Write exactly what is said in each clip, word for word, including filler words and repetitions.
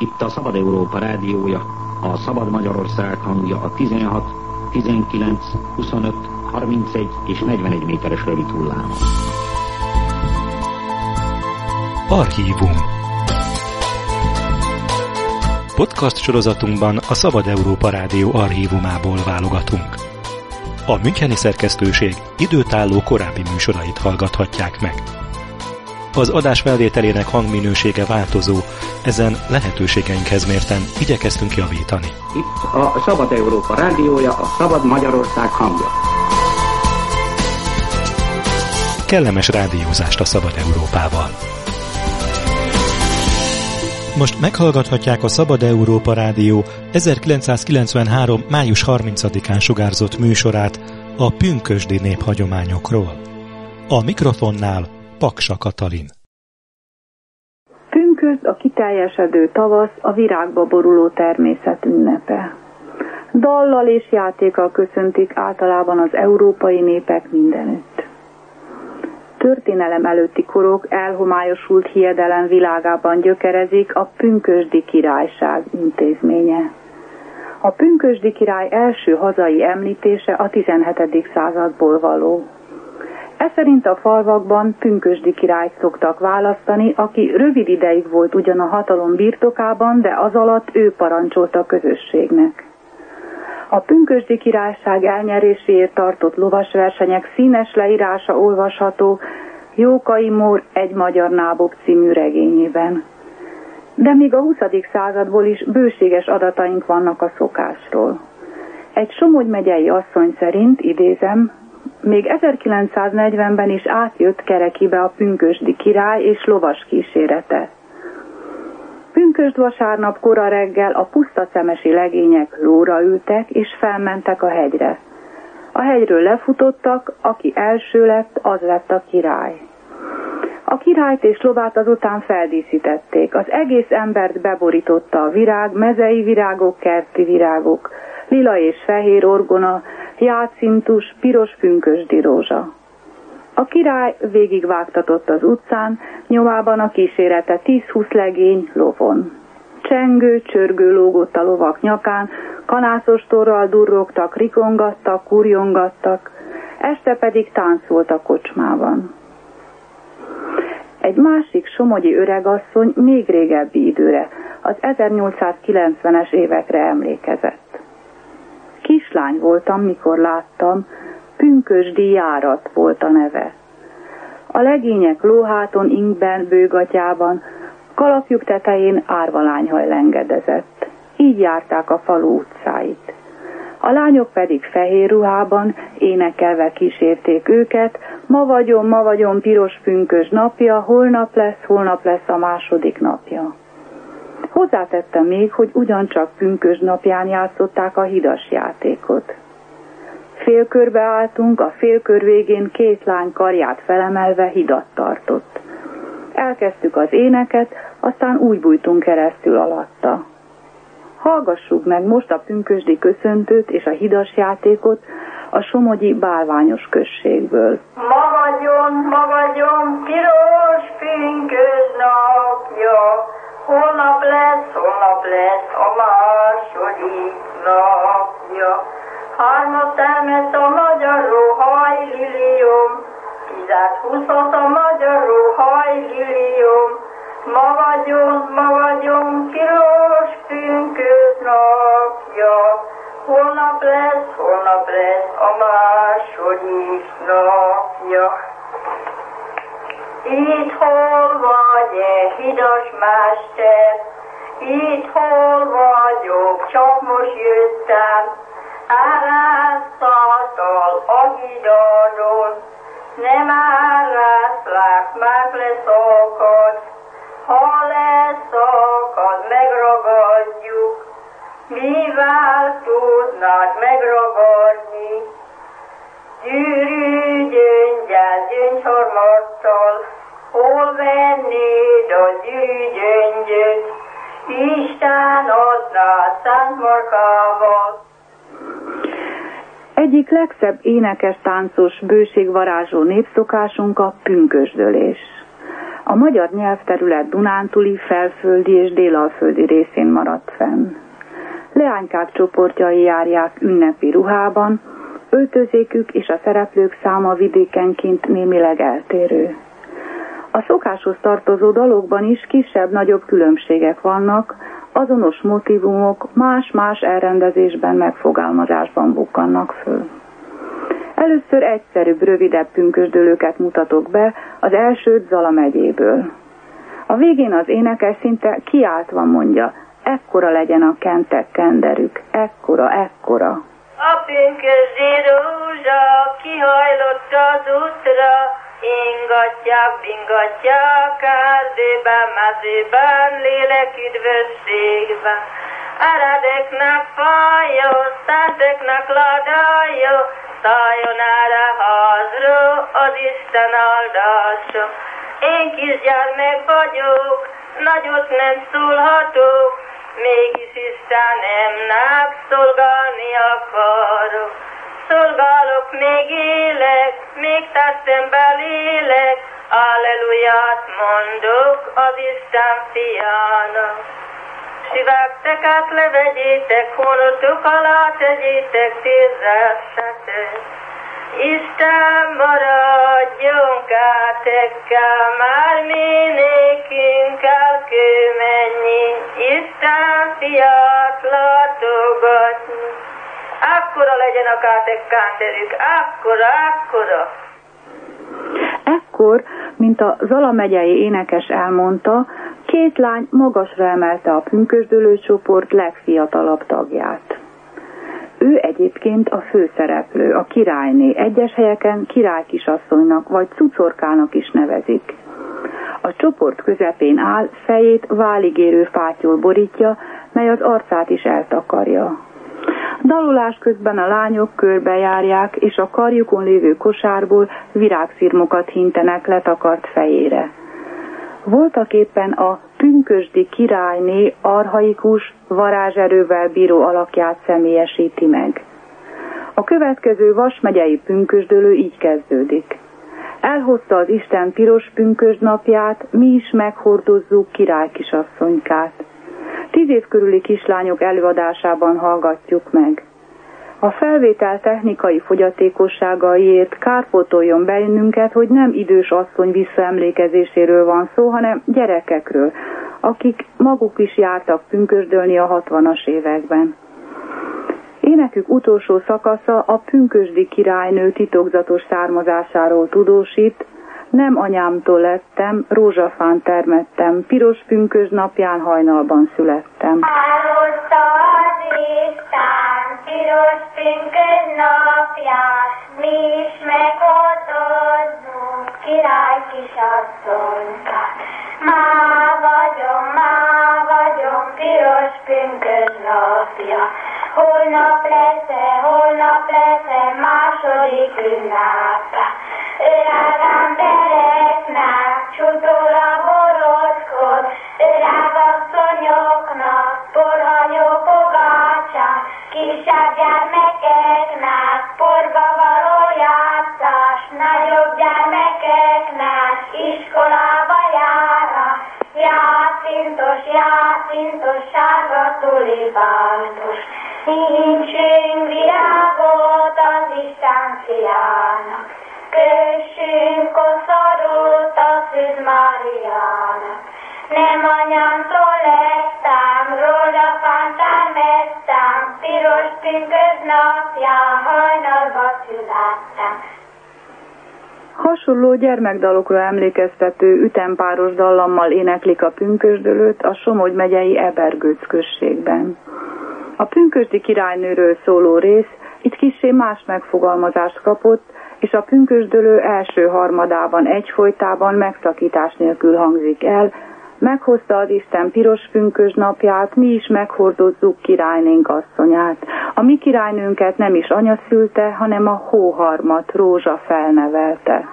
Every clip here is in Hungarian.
Itt a Szabad Európa rádiója, a Szabad Magyarország hangja a tizenhat, tizenkilenc, huszonöt, harmincegy és negyvenegy méteres rövid hullámon. Archívum. Podcast sorozatunkban a Szabad Európa Rádió archívumából válogatunk. A müncheni szerkesztőség időtálló korábbi műsorait hallgathatják meg. Az adás felvételének hangminősége változó, ezen lehetőségeinkhez mérten igyekeztünk javítani. Itt a Szabad Európa rádiója, a Szabad Magyarország hangja. Kellemes rádiózást a Szabad Európával! Most meghallgathatják a Szabad Európa Rádió ezerkilencszázkilencvenhárom. május harmincadikán sugárzott műsorát a pünkösdi néphagyományokról. A mikrofonnál Paksa Katalin. Pünkösd a kiteljesedő tavasz, a virágba boruló természet ünnepe. Dallal és játékkal köszöntik általában az európai népek mindenütt. Történelem előtti korok elhomályosult hiedelem világában gyökerezik a pünkösdi királyság intézménye. A pünkösdi király első hazai említése a tizenhetedik századból való. Ez szerint a falvakban pünkösdi királyt szoktak választani, aki rövid ideig volt ugyan a hatalom birtokában, de az alatt ő parancsolt a közösségnek. A pünkösdi királyság elnyeréséért tartott lovasversenyek színes leírása olvasható Jókai Mór Egy magyar nábok című regényében. De még a huszadik századból is bőséges adataink vannak a szokásról. Egy Somogy megyei asszony szerint, idézem, még ezerkilencszáznegyvenben is átjött Kerekibe a pünkösdi király és lovas kísérete. Pünkösd vasárnap kora reggel a pusztacemesi legények lóra ültek és felmentek a hegyre. A hegyről lefutottak, aki első lett, az lett a király. A királyt és lovát azután feldíszítették. Az egész embert beborította a virág, mezei virágok, kerti virágok, lila és fehér orgona, jácintus, piros pünkösdi rózsa. A király végigvágtatott az utcán, nyomában a kísérete tíz-húsz legény lovon. Csengő, csörgő lógott a lovak nyakán, kanászostorral durrogtak, rikongattak, kurjongattak, este pedig táncolt a kocsmában. Egy másik somogyi öregasszony még régebbi időre, az ezernyolcszázkilencvenes évekre emlékezett. Kislány voltam, mikor láttam, pünkösdi járat volt a neve. A legények lóháton, ingben, bőgatyában, kalapjuk tetején árvalányhaj lengedezett. Így járták a falu utcáit. A lányok pedig fehér ruhában, énekelve kísérték őket, ma vagyom, ma vagyom piros pünkösd napja, holnap lesz, holnap lesz a második napja. Hozzátette még, hogy ugyancsak pünkösd napján játszották a hidas játékot. Félkörbe álltunk, a félkör végén két lány karját felemelve hidat tartott. Elkezdtük az éneket, aztán úgy bújtunk keresztül alatta. Hallgassuk meg most a pünkösdi köszöntőt és a hidas játékot a somogyi bálványos községből. Ma vagyon, ma vagyon, piros pünkösd napja, holnap lesz, holnap lesz a második napja. Hármat termett a magyaró hajlilium, tízet húszat a magyaró hajlilium. Ma vagyon, ma vagyon, piros pünkösd napja, holnap lesz, holnap lesz a második napja. Itt hol vagy-e, hidas mester? Itt hol vagyok, csak most jöttem. Áráztattal a hidadon, nem árázlak, már leszakad. Ha leszakad, megragadjuk, mivel tudnád megragadni? Gyűrű gyöngyel, gyöngyharmattal, hol vennéd a gyűrű gyöngyöt? Isten adnád Szent Markával. Egyik legszebb énekes, táncos, bőségvarázsló népszokásunk a pünkösdölés. A magyar nyelvterület dunántúli, felföldi és délalföldi részén maradt fenn. Leánykák csoportjai járják ünnepi ruhában, öltözékük és a szereplők száma vidékenként némileg eltérő. A szokáshoz tartozó dalokban is kisebb-nagyobb különbségek vannak, azonos motívumok más-más elrendezésben, megfogalmazásban bukkannak föl. Először egyszerűbb, rövidebb pünkösdölőket mutatok be, az elsőt Zala megyéből. A végén az énekes szinte kiáltva mondja, ekkora legyen a kentek kenderük, ekkora, ekkora. A pünkösdi rózsa kihajlott az útra, ingatják, bingatják, erdőben, mezőben, lélek üdvösségben. Eredeknek fajó, szenteknek ladájó, szálljon erre házról, az Isten áldása. Én kisgyermek vagyok, nagyot nem szólhatok, mégis Istenemnek szolgálni akarok. Szolgálok, még élek, még testemben lélek, alleluját mondok az Isten fiának. Süvekteket levegyétek, hónotok alá tegyétek, térdessetek. Isten maradjon kátekkel, már mi nékünk elkőmennyi, Isten fiát látogatni. Akkora legyen a kátek kánterük, akkora, akkora. Ekkor, mint a Zala megyei énekes elmondta, két lány magasra emelte a pünkösdölő csoport legfiatalabb tagját. Ő egyébként a főszereplő, a királyné, egyes helyeken királykisasszonynak vagy cucorkának is nevezik. A csoport közepén áll, fejét válig érő fátyol borítja, mely az arcát is eltakarja. Dalolás közben a lányok körbejárják, és a karjukon lévő kosárból virágszirmokat hintenek letakart fejére. Voltaképpen a pünkösdi királyné archaikus, varázserővel bíró alakját személyesíti meg. A következő Vas megyei pünkösdölő így kezdődik. Elhozta az Isten piros pünkösd napját, mi is meghordozzuk királykisasszonykát. Tíz év körüli kislányok előadásában hallgatjuk meg. A felvétel technikai fogyatékosságaiért kárpótoljon bennünket, hogy nem idős asszony visszaemlékezéséről van szó, hanem gyerekekről, akik maguk is jártak pünkösdölni a hatvanas években. Énekük utolsó szakasza a pünkösdi királynő titokzatos származásáról tudósít. Nem anyámtól lettem, rózsafán termettem, piros pünkösd napján hajnalban születtem. Elhozta az Isten piros pünkösd napján, mi is meghozozzuk király kisasszonykát. Má vagyom, má vagyom, piros pünkösd napja. Holnap lesz-e, holnap lesz-e, második ünnepe. Öreg embereknek csutol a borotkod, öreg asszonyoknak porhanyó pogácsát, kisebb gyermekeknek porba való játszás, nagyobb gyermekeknek iskolába járás, játszintos, játszintos, sárga tulipántus. Nincsünk virágot az Isten fiának, kössünk koszorút a Szűz Máriának. Nem anyámtól lettem, rózsafán termettem, piros pünkösd napján hajnalba születtem. Hasonló gyermekdalokra emlékeztető ütempáros dallammal éneklik a pünkösdölőt a Somogy megyei Ebergőc községben. A pünkösdi királynőről szóló rész itt kissé más megfogalmazást kapott, és a pünkösdölő első harmadában egyfolytában megszakítás nélkül hangzik el. Meghozta az Isten piros pünkösd napját, mi is meghordozzuk királynénk asszonyát. A mi királynőnket nem is anya szülte, hanem a hóharmat, Rózsa felnevelte.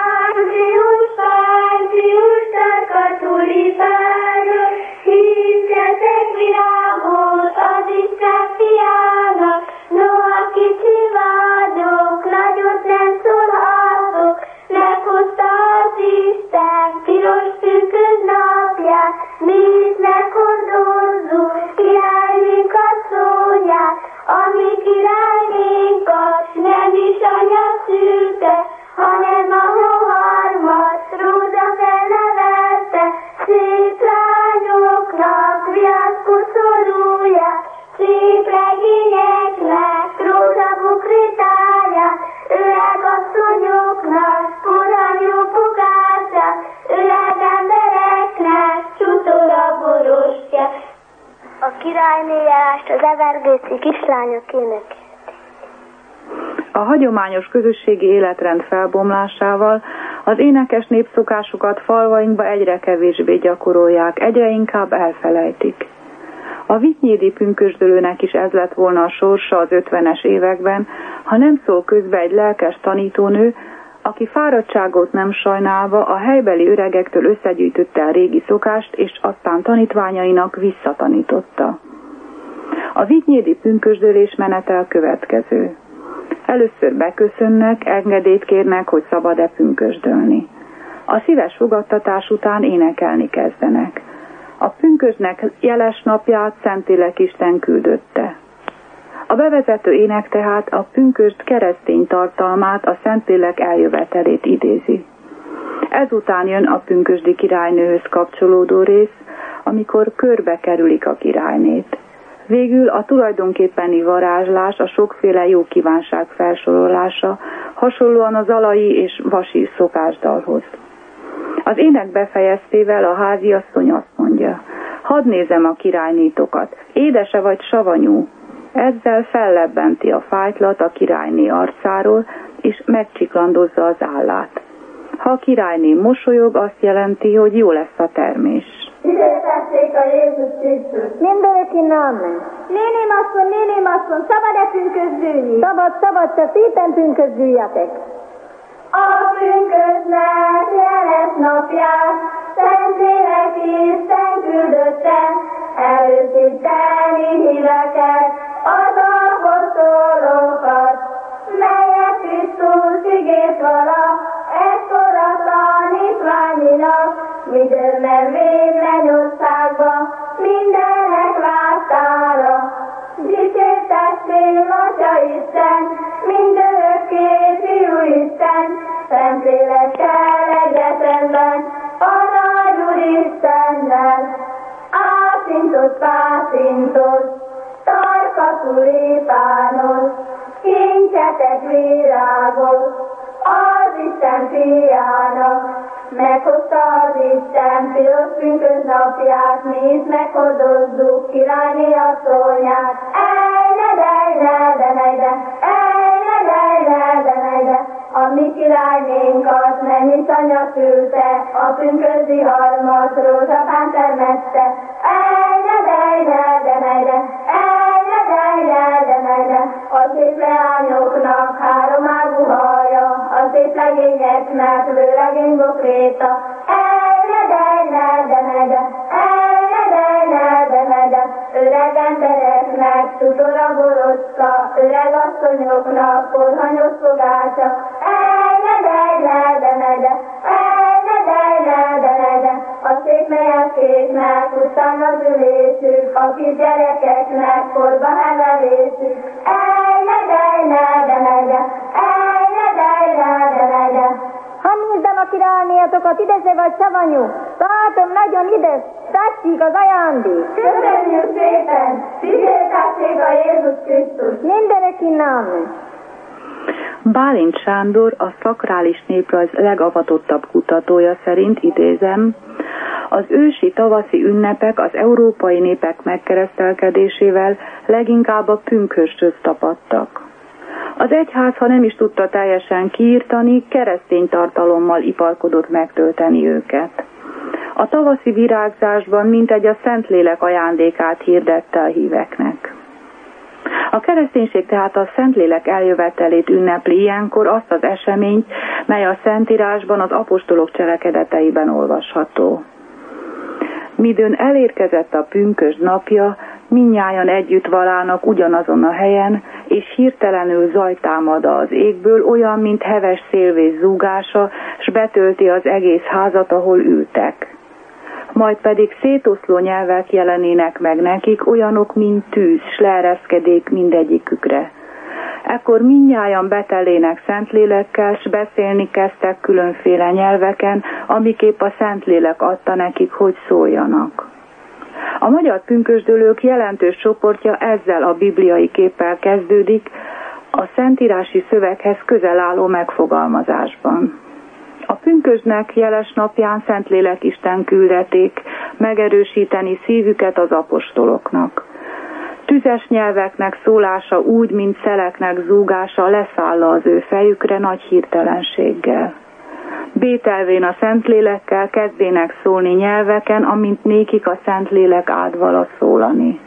Hívjetek virágot az Isten fiának, noha kicsi vagyok, nagyot nem szólhatok, meghozta az Isten piros szép legényeknek, rózsabukritája, öreg asszonyoknak, koranyú pukásra, öreg embereknek, csutora borostja. A királynéjást az evergészi kislányok énekel. A hagyományos közösségi életrend felbomlásával az énekes népszokásokat falvainkba egyre kevésbé gyakorolják, egyre inkább elfelejtik. A vitynyédi pünkösdölőnek is ez lett volna a sorsa az ötvenes években, ha nem szól közbe egy lelkes tanítónő, aki fáradtságot nem sajnálva a helybeli öregektől összegyűjtötte a régi szokást, és aztán tanítványainak visszatanította. A vitynyédi pünkösdölés menete a következő. Először beköszönnek, engedélyt kérnek, hogy szabad-e pünkösdölni. A szíves fogadtatás után énekelni kezdenek. A pünkösdnek jeles napját Szentlélek Isten küldötte. A bevezető ének tehát a pünkösd keresztény tartalmát, a Szentlélek eljövetelét idézi. Ezután jön a pünkösdi királynőhöz kapcsolódó rész, amikor körbe kerülik a királynét. Végül a tulajdonképpeni varázslás, a sokféle jó kívánság felsorolása, hasonlóan az alai és vasi szokásdalhoz. Az ének befejeztével a háziasszony azt mondja: hadd nézem a királynétokat, édese vagy savanyú. Ezzel fellebbenti a fájtlat a királyné arcáról, és megcsiklandozza az állát. Ha a királyné mosolyog, azt jelenti, hogy jó lesz a termés. Dicsértessék a Jézus Krisztus! Mindenki námen! Néném asszony, néném asszony, szabad-e pünkösdülni? Szabad, szabad, te szépen pünkösdüljetek! A pünkösdnek jeles napját, Szentlélek Isten küldötte, előszíteni híveket, az apostolokat, melyek Krisztus igét vala, ekkor a tanítványinak, midőn menvén mennyországba, mindenek láttára. Dicsértessék Atya Isten, mindörökké Fiú Isten, Szentlélekkel egyetemben, a nagy Úristennel. Ászintos pászintos, tarkatú lépános, kincsetek virágos, az Isten fiának. Meghozta az Isten piros pünkösdnapját, mi is meghodozzuk királyné asszonyát. Ejne, dejne, denejde, ejne, dejne, denejde, a mi királynénkat mennyis anya szülte, a pünkösdi harmat rózsapán termette. Ejne, dejne, denejde, ejne, dejne, denejde, a szép leányoknak háromágú haja, a szép legényeknek lőlegény bokréta. Ejne, dejne, denejde, ejne, dejne, denejde, öreg embereknek csutora borocka, öreg asszonyoknak korhanyos fogása. Ejne, dejne, denejde, ejne, dejne, denejde, a szép melyekéknek utána az ülésük, a kis gyerekeknek korba nevelésük. Ejne, dejne, denejde, ejne, dejne, denejde. Ha nézem a királynéatokat, ideze vagy savanyú, látom nagyon ides, tessék az ajándék. Köszönjük szépen, dicsértessék a Jézus Krisztus. Mindenki námen. Bálint Sándor, a szakrális néprajz legavatottabb kutatója szerint, idézem, az ősi tavaszi ünnepek az európai népek megkeresztelkedésével leginkább a pünkösdhöz tapadtak. Az egyház, ha nem is tudta teljesen kiírtani, keresztény tartalommal iparkodott megtölteni őket. A tavaszi virágzásban mintegy a Szentlélek ajándékát hirdette a híveknek. A kereszténység tehát a Szentlélek eljövetelét ünnepli ilyenkor azt az eseményt, mely a Szentírásban az apostolok cselekedeteiben olvasható. Midőn elérkezett a pünkösd napja, mindnyájan együtt valának ugyanazon a helyen, és hirtelenül zaj támad az égből, olyan, mint heves szélvész zúgása, s betölti az egész házat, ahol ültek. Majd pedig szétoszló nyelvek jelenének meg nekik, olyanok, mint tűz, s leereszkedék mindegyikükre. Ekkor mindnyájan betelének Szentlélekkel, s beszélni kezdtek különféle nyelveken, amiképp a Szentlélek adta nekik, hogy szóljanak. A magyar pünkösdölők jelentős csoportja ezzel a bibliai képpel kezdődik, a szentírási szöveghez közel álló megfogalmazásban. A pünkösdnek jeles napján Szentlélek Isten küldeték megerősíteni szívüket az apostoloknak. Tüzes nyelveknek szólása úgy, mint szeleknek zúgása leszáll az ő fejükre nagy hirtelenséggel. Bételvén a Szentlélekkel kezdének szólni nyelveken, amint nékik a Szentlélek ádvala szólani.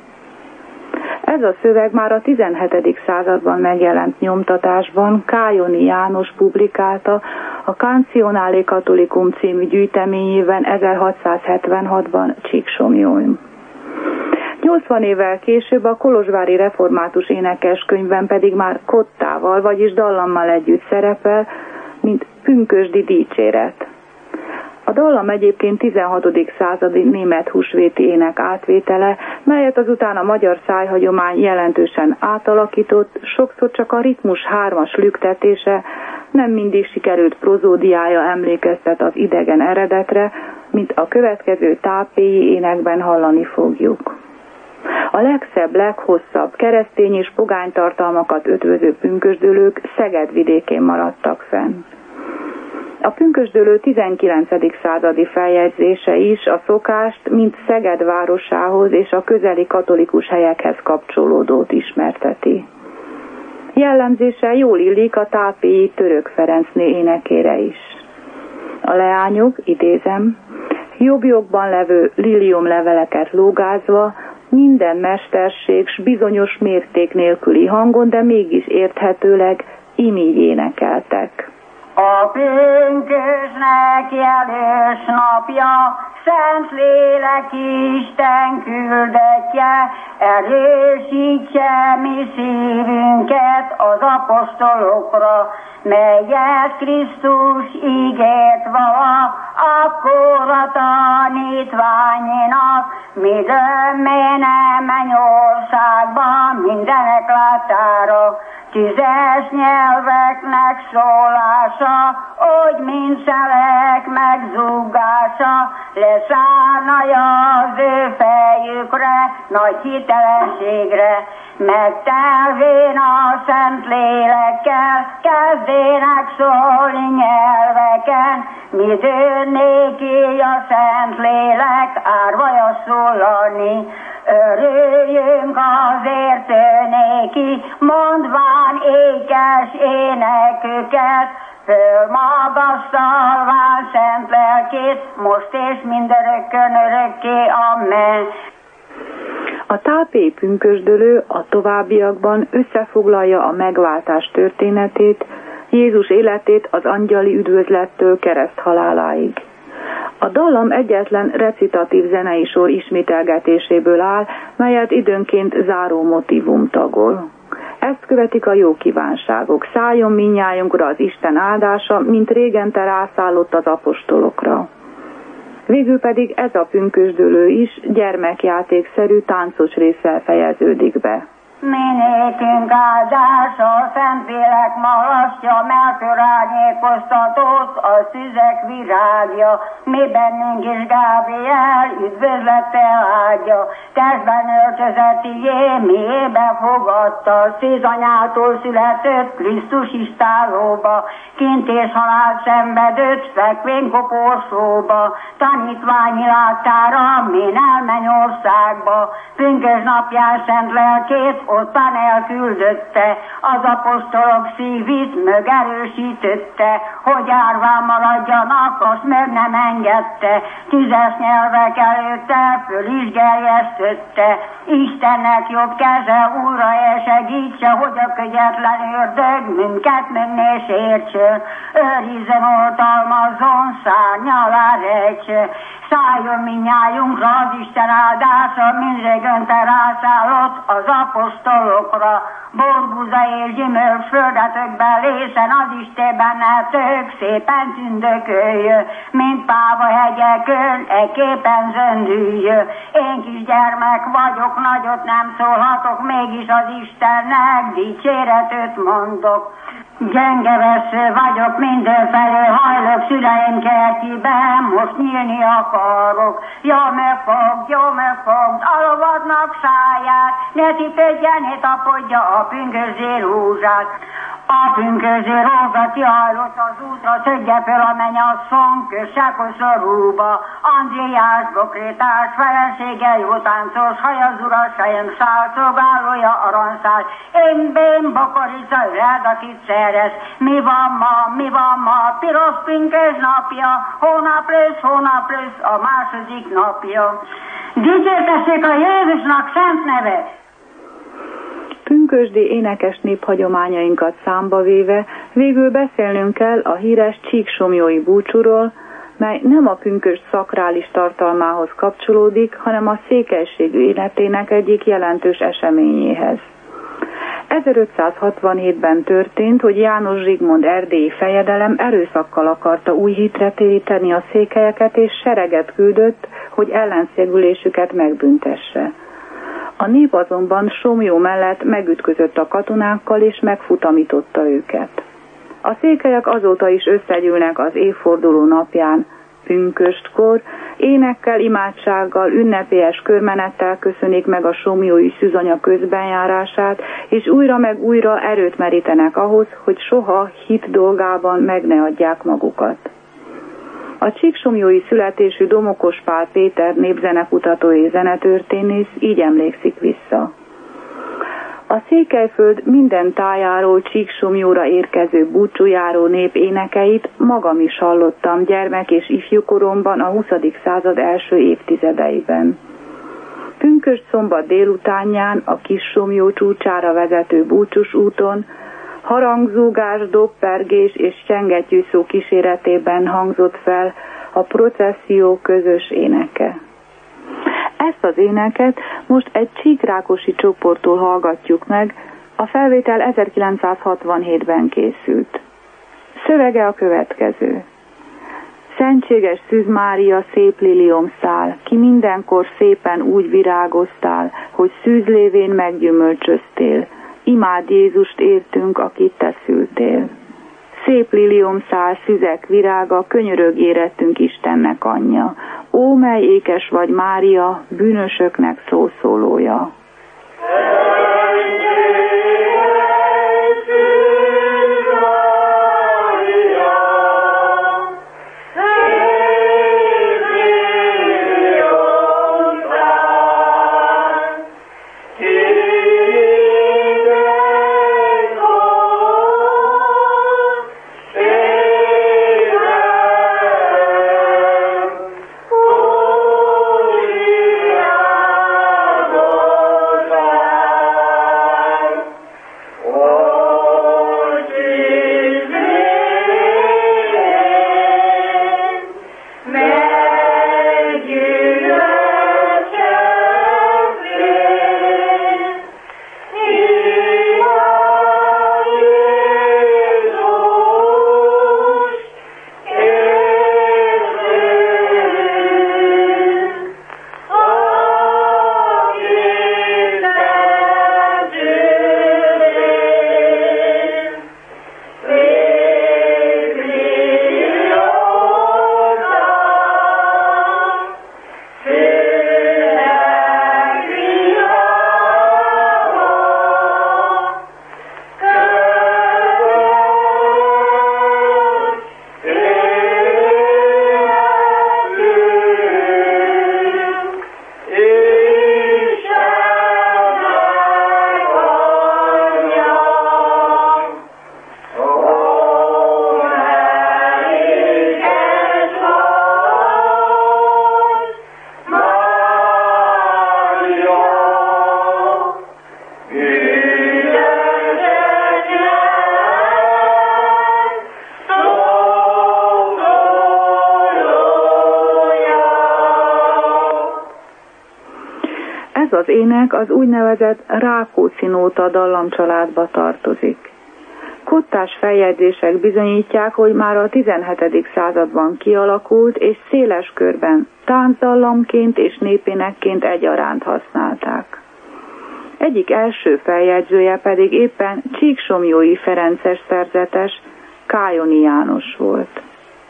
Ez a szöveg már a tizenhetedik században megjelent nyomtatásban Kájoni János publikálta a Cancionale Catholicum című gyűjteményében ezerhatszázhetvenhatban Csíksomlyón. nyolcvan évvel később a kolozsvári református énekeskönyvben pedig már kottával, vagyis dallammal együtt szerepel, mint pünkösdi dicséret. A dallam egyébként tizenhatodik századi német húsvéti ének átvétele, melyet azután a magyar szájhagyomány jelentősen átalakított, sokszor csak a ritmus hármas lüktetése, nem mindig sikerült prozódiája emlékeztet az idegen eredetre, mint a következő tápéi énekben hallani fogjuk. A legszebb, leghosszabb keresztény és pogány tartalmakat ötvöző pünkösdölők Szeged vidékén maradtak fenn. A pünkösdölő tizenkilencedik századi feljegyzése is a szokást, mint Szeged városához és a közeli katolikus helyekhez kapcsolódót ismerteti. Jellemzése jól illik a tápéi Török Ferencné énekére is. A leányok, idézem, jobb jogban levő liliomleveleket lógázva, minden mesterség s bizonyos mérték nélküli hangon, de mégis érthetőleg imígy énekeltek. A pünkösnek jelös napja, Szentlélek Isten küldetje, erősítse mi szívünket az apostolokra, melyet Krisztus ígért vala, akkor a tanítványnak, mi dömmén mennyországban mindenek látára. Tüzes nyelveknek szólása, úgy mint szelek megzúgása, leszállnaja az ő fejükre, nagy hitelenségre. Megtelvén a Szentlélekkel, kezdének szólni nyelveken, míg ő néki a Szentlélek árvaja szólani. Örüljünk azért ő néki, mondván ékes éneküket, fölmagasztalván szent lelkét, most és mindörökkön örökké, amen. A tápéi pünkösdölő a továbbiakban összefoglalja a megváltás történetét, Jézus életét az angyali üdvözlettől kereszthaláláig. A dallam egyetlen recitatív zenei sor ismételgetéséből áll, melyet időnként záró motívum tagol. Ezt követik a jó kívánságok, szálljon mindnyájunkra az Isten áldása, mint régente rászállott az apostolokra. Végül pedig ez a pünkösdölő is gyermekjátékszerű táncos résszel fejeződik be. Minékünk áldása, Szentlélek malasztja, Melkor árnyékoztatót, a szüzek virágja, mi bennünk is Gábriel üdvözlettel áldja, testben öltözetié, miébe fogadta, szűz anyától született, Krisztus is tálóba, kint és halált szenvedett, fekvén koporsóba, tanítványi láttára, min elmennyországba, pünkös napján szent lelkét, ottan elküldötte, az apostolok szívét megerősítette, hogy árván maradjanak, azt meg nem engedte, tüzes nyelvek előtte föl is gerjesztette. Istennek jobb keze újra elsegítse, hogy a kegyetlen ördög minket menné sértsön, őrizzen, oltalmazzon, szárny alá rejtse. Szálljon mindnyájunkra az Isten áldása, mindrégönte rászállott az apostolok asztalokra, borbuza és gyümölcs földetökben lészen az Isten bennetök szépen tündököljön, mint Pávahegyekön egy képen zöndüljön. Én kis gyermek vagyok, nagyot nem szólhatok, mégis az Istennek dicséretet mondok. Gyenge vesző vagyok, mindenfelé hajlok szüleim kertjében, most nyílni akarok. Jó megfogd, jó megfogd, a lovadnak száját, ne titődjen, ne tapodja a pünkösdi rózsát. A pünkösdi rózsa kiállott az útra, szögye fel a mennyasszony, kösse koszorúba. Andriás, bokrétás, felesége, jó táncos, hajaz urasaim, szálszolgálója, aranyszál. Én bén, bokorica, öred, akit szerez. Mi van ma, mi van ma, piros pünkös napja, hónap lesz, hónap lesz, a második napja. Dicsértessék a Jézusnak szent neve! Pünkösdi énekes néphagyományainkat számba véve végül beszélnünk kell a híres csíksomlyói búcsúról, mely nem a pünkösd szakrális tartalmához kapcsolódik, hanem a székelység életének egyik jelentős eseményéhez. ezerötszázhatvanhétben történt, hogy János Zsigmond erdélyi fejedelem erőszakkal akarta új hitre téríteni a székelyeket, és sereget küldött, hogy ellenszegülésüket megbüntesse. A nép azonban Somlyó mellett megütközött a katonákkal, és megfutamította őket. A székelyek azóta is összegyűlnek az évforduló napján, pünköstkor, énekkel, imádsággal, ünnepélyes körmenettel köszönik meg a somlyói szűzanya közbenjárását, és újra meg újra erőt merítenek ahhoz, hogy soha hit dolgában meg ne adják magukat. A csíksomlyói születésű Domokos Pál Péter népzenekutató és zenetörténész így emlékszik vissza. A Székelyföld minden tájáról Csíksomlyóra érkező búcsújáró nép énekeit magam is hallottam gyermek és ifjúkoromban a huszadik század első évtizedeiben. Pünkösd szombat délutánján a Kissomlyó csúcsára vezető búcsús úton harangzúgás, dobpergés és csengettyűszó kíséretében hangzott fel a processzió közös éneke. Ezt az éneket most egy csíkrákosi csoporttól hallgatjuk meg, a felvétel ezerkilencszázhatvanhétben készült. Szövege a következő. Szentséges Szűz Mária, szép liliomszál, ki mindenkor szépen úgy virágoztál, hogy szűzlévén meggyümölcsöztél. Imád Jézust értünk, akit te szültél. Szép liliomszál, szüzek virága, könyörög érettünk Istennek anyja. Ó, mely ékes vagy Mária, bűnösöknek szószólója. Oh Ez az ének az úgynevezett Rákóczi nóta dallamcsaládba tartozik. Kottás feljegyzések bizonyítják, hogy már a tizenhetedik században kialakult és széles körben táncdallamként és népénekként egyaránt használták. Egyik első feljegyzője pedig éppen Csíksomlyói ferences szerzetes Kályoni János volt.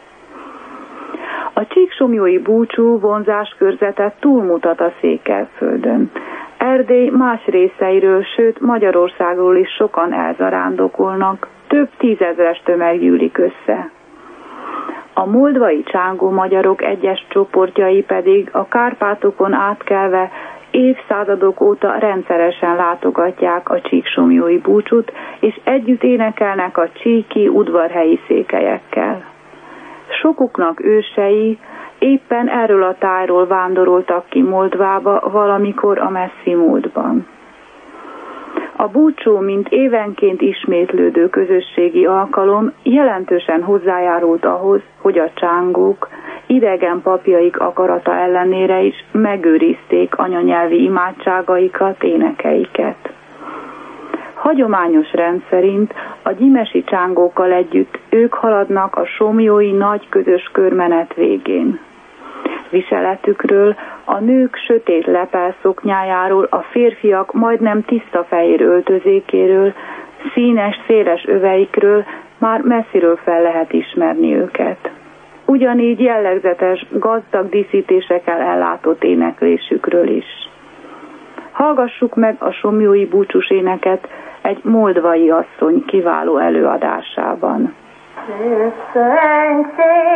A csíksomlyói búcsú vonzáskörzetet túlmutat a Székelyföldön. Erdély más részeiről, sőt Magyarországról is sokan elzarándokolnak, több tízezres tömeg gyűlik össze. A moldvai csángó magyarok egyes csoportjai pedig a Kárpátokon átkelve évszázadok óta rendszeresen látogatják a csíksomlyói búcsút, és együtt énekelnek a csíki udvarhelyi székelyekkel. Sokuknak ősei éppen erről a tájról vándoroltak ki Moldvába valamikor a messzi múltban. A búcsú, mint évenként ismétlődő közösségi alkalom jelentősen hozzájárult ahhoz, hogy a csángók idegen papjaik akarata ellenére is megőrizték anyanyelvi imádságaikat, énekeiket. Hagyományos rend szerint a gyimesi csángókkal együtt ők haladnak a somlyói nagy közös körmenet végén. Viseletükről, a nők sötét lepelszoknyájáról, a férfiak majdnem tiszta fehér öltözékéről, színes, széles öveikről már messziről fel lehet ismerni őket. Ugyanígy jellegzetes, gazdag díszítésekkel ellátott éneklésükről is. Hallgassuk meg a somlyói búcsús éneket egy moldvai asszony kiváló előadásában. Szentséges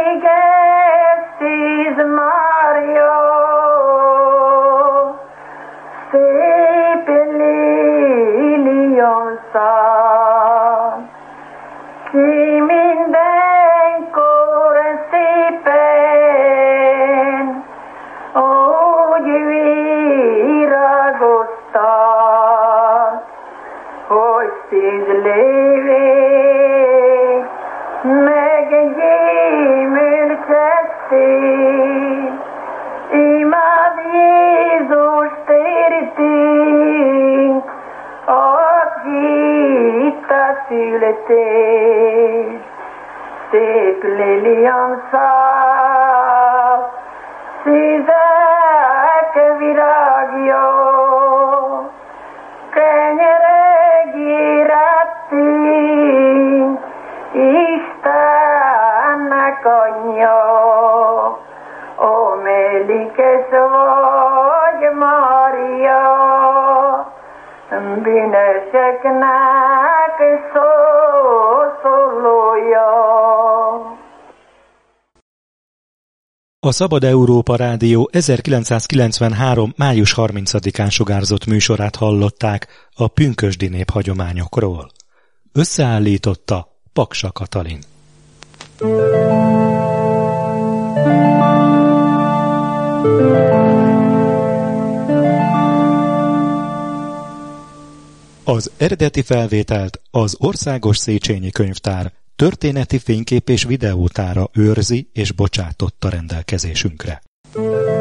Szűz Mária, szép lilionszál, ki mindenkor szépen, úgy virágoztál, hogy szíz lévén meggyémültettél. Imád Jézust értünk, aki itt a születél. Szép liliomszál, szízek virágja, kenyereg érettünk, Istennek anyja. Ó, mellékes vagy, Mária, bűnöseknek szószólója. A Szabad Európa Rádió ezerkilencszázkilencvenhárom. május harmincadikán sugárzott műsorát hallották a pünkösdi néphagyományokról. Összeállította Paksa Katalin. Az eredeti felvételt az Országos Széchenyi Könyvtár történeti fénykép és videótára őrzi és bocsátotta rendelkezésünkre.